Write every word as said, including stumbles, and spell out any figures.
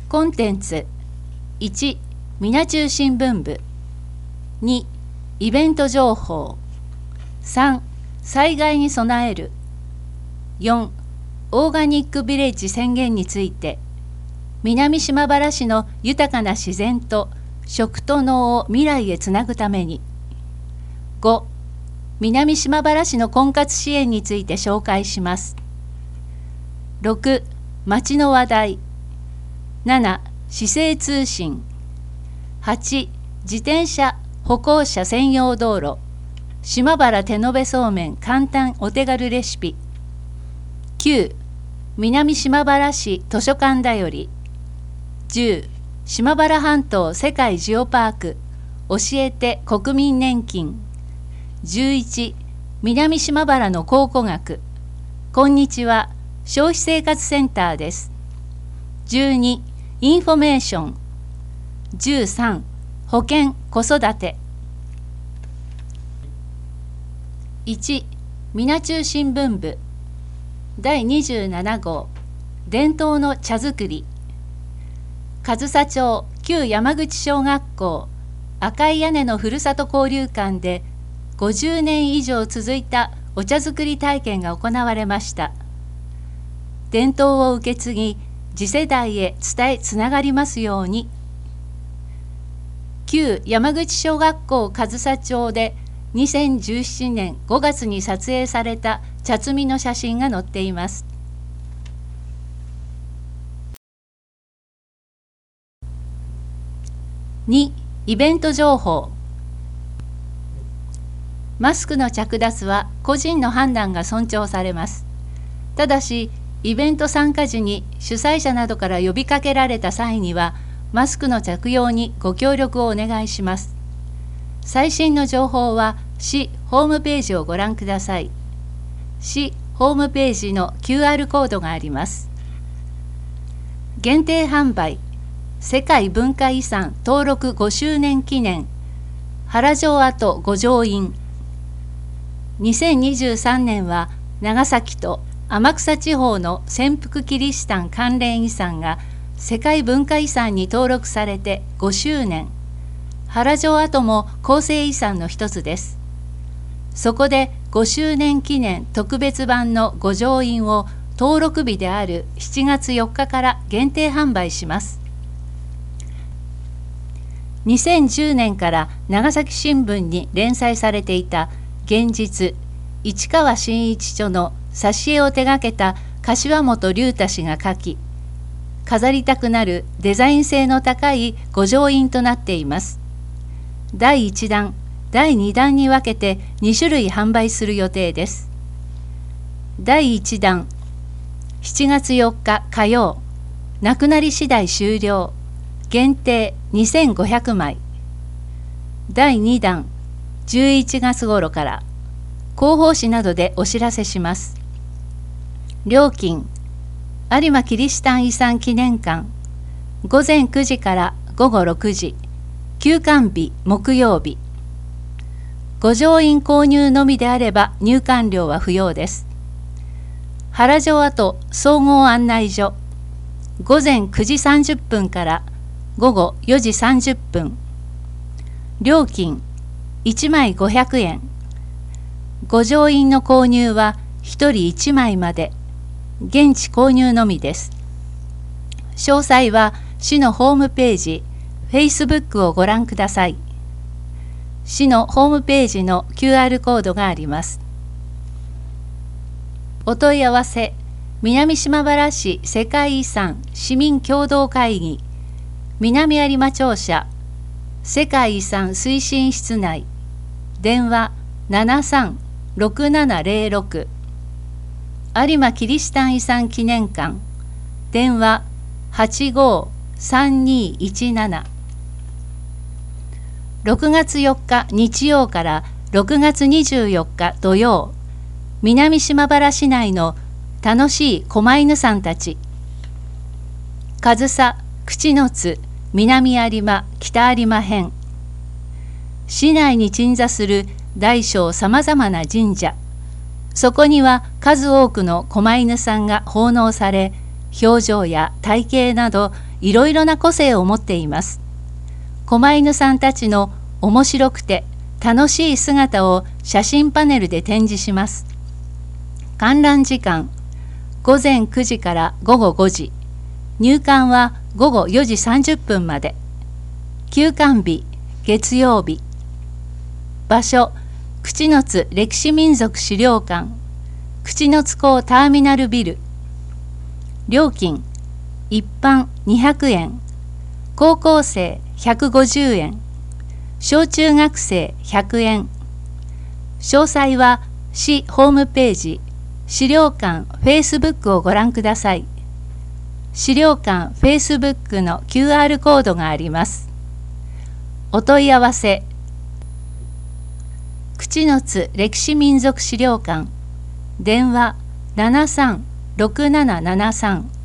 コンテンツいち、みな中新聞部に、イベント情報さん、災害に備えるよん、オーガニックビレッジ宣言について南島原市の豊かな自然と食と農を未来へつなぐためにご、南島原市の婚活支援について紹介します。ろく、町の話題なな、市政通信はち、自転車歩行者専用道路島原手延べそうめん簡単お手軽レシピきゅう、南島原市図書館だよりじゅう、島原半島世界ジオパーク教えて国民年金じゅういち、南島原の考古学こんにちは消費生活センターですじゅうに、インフォメーションじゅうさん、保健子育ていち、みな中新聞部だいにじゅうなな号伝統の茶作り上総町旧山口小学校赤い屋根のふるさと交流館でごじゅうねん以上続いたお茶作り体験が行われました。伝統を受け継ぎ次世代へ伝えつながりますように。旧山口小学校上総町でにせんじゅうななねんごがつに撮影された茶摘みの写真が載っています。に、イベント情報。マスクの着脱は個人の判断が尊重されます。ただし、イベント参加時に主催者などから呼びかけられた際には、マスクの着用にご協力をお願いします。最新の情報は市ホームページをご覧ください。市ホームページの キューアール コードがあります。限定販売、世界文化遺産登録ごしゅうねん記念、原城跡五条院。にせんにじゅうさんねんは長崎と天草地方の潜伏キリシタン関連遺産が世界文化遺産に登録されてごしゅうねん。原城跡も構成遺産の一つです。そこでごしゅうねん記念特別版の五条院を登録日であるしちがつよっかから限定販売します。にせんじゅうねんから長崎新聞に連載されていた現実市川新一著の挿絵を手がけた柏本龍太氏が書き、飾りたくなるデザイン性の高い五条院となっています。だいいちだん、だいにだんに分けてにしゅるい販売する予定です。だいいちだん、しちがつよっか火曜、なくなり次第終了、限定にせんごひゃくまい。だいにだん、じゅういちがつ頃から広報誌などでお知らせします。料金、有馬キリシタン遺産記念館、ごぜんくじからごごろくじ、休館日木曜日。ご乗員購入のみであれば入館料は不要です。原城跡総合案内所、ごぜんくじさんじゅっぷんからごごよじさんじゅっぷん。料金、いちまいごひゃくえん。ご乗員の購入はひとりいちまいまで。現地購入のみです。詳細は市のホームページ、Facebook をご覧ください。市のホームページの キューアール コードがあります。お問い合わせ、南島原市世界遺産市民共同会議、南有馬庁舎、世界遺産推進室内、電話ななさんろくななぜろろく、有馬キリシタン遺産記念館、電話はちごさんにいちなな。ろくがつよっか日曜からろくがつにじゅうよっか土曜、南島原市内の楽しい狛犬さんたち、上総、口之津、南有馬、北有馬編。市内に鎮座する大小さまざまな神社、そこには数多くの狛犬さんが奉納され、表情や体型などいろいろな個性を持っています。狛犬さんたちの面白くて楽しい姿を写真パネルで展示します。観覧時間ごぜんくじからごごごじ、入館はごごよじさんじゅっぷんまで。休館日月曜日。場所口之津歴史民俗資料館、口之津港ターミナルビル。料金一般にひゃくえん、高校生ひゃくごじゅうえん、小中学生ひゃくえん。詳細は市ホームページ資料館フェイスブックをご覧ください。資料館フェイスブックの キューアール コードがあります。お問い合わせ口之津歴史民俗資料館、電話ななさんろくななななさん